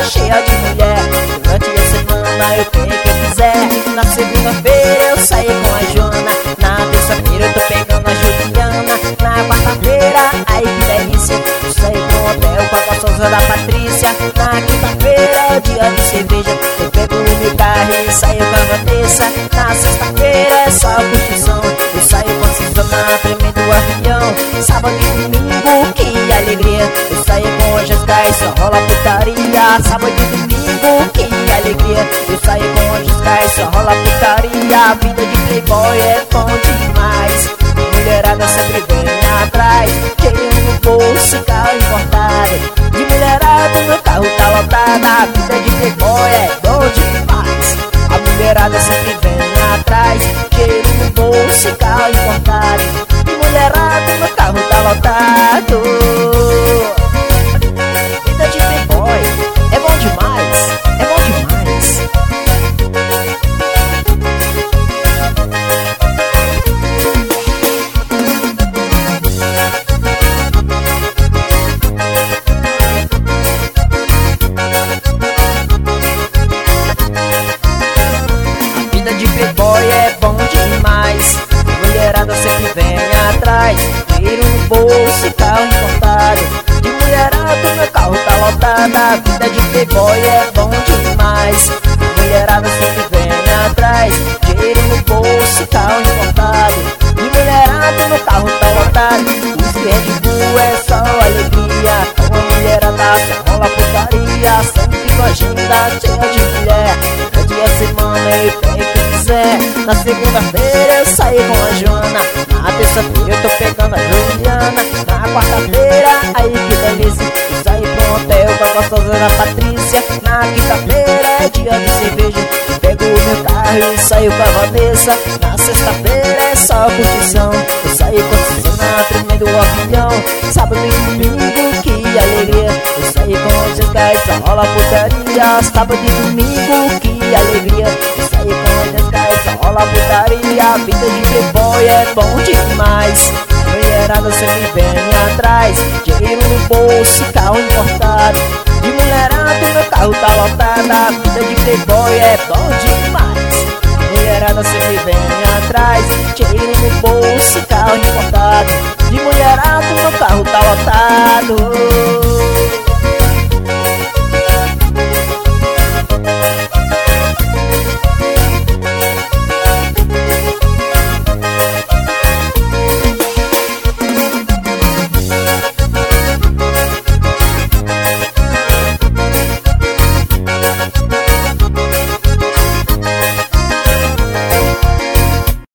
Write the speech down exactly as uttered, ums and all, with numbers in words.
cheia de mulher. Durante a semana eu tenho quem quiser. Na segunda-feira eu saio com a Joana. Na terça-feira eu tô pegando a Juliana. Na quarta-feira, ai que delícia, eu saio pro hotel com a gostosa da Patrícia. Na quinta-feira, dia de cerveja, eu pego o meu carro e saio com a Vanessa. Na sexta-feira é só curtição, eu saio com a Suzana, tremendo o avião. Sábado e domingo, que alegria, eu saio com a Jéssica e só rola putaria. Sábado e domingo, que alegria, eu saio com a Jéssica e só rola putaria. A vida de playboy é bom demais, mulherada sempre vem atrás. Dinheiro no bolso e carro importado, de mulherada meu carro tá lotado. A vida de playboy é bom demais, a mulherada sempre vem atrás. Dinheiro no bolso e carro importado, de mulherada meu carro tá lotado. Vida de playboy é bom demais, é bom demais. Playboy é bom demais, mulherada sempre vem atrás. Dinheiro no bolso e carro importado, de mulherada meu carro tá lotado. A vida de playboy é bom demais, mulherada sempre vem atrás. Dinheiro no bolso e carro importado, de mulherada meu carro tá lotado. Os Red Bull é só alegria, com a mulherada só rola putaria. Sempre com a agenda cheia de mulher, durante a semana eu tenho que quiser. Na segunda-feira eu saio com a Joana. Na terça-feira eu tô pegando a Juliana. Na quarta-feira, aí que delícia, eu saio pro hotel com a gostosa da Patrícia. Na quinta-feira é dia de cerveja, eu pego o meu carro e saio com a Vanessa. Na sexta-feira é só curtição, eu saio com a Suzana, tremendo o avião. Sábado e domingo, que alegria, eu saio com a Jéssica e só rola putaria. Sábado e domingo, que alegria, eu saio com a Jéssica e só rola putaria. A vida de playboy é bom demais, mulherada sempre vem atrás. Dinheiro no bolso, carro importado, de mulherada meu carro tá lotado. A vida de playboy é bom demais, mulherada sempre vem atrás. Dinheiro no bolso, carro importado, de mulherada meu carro tá lotado.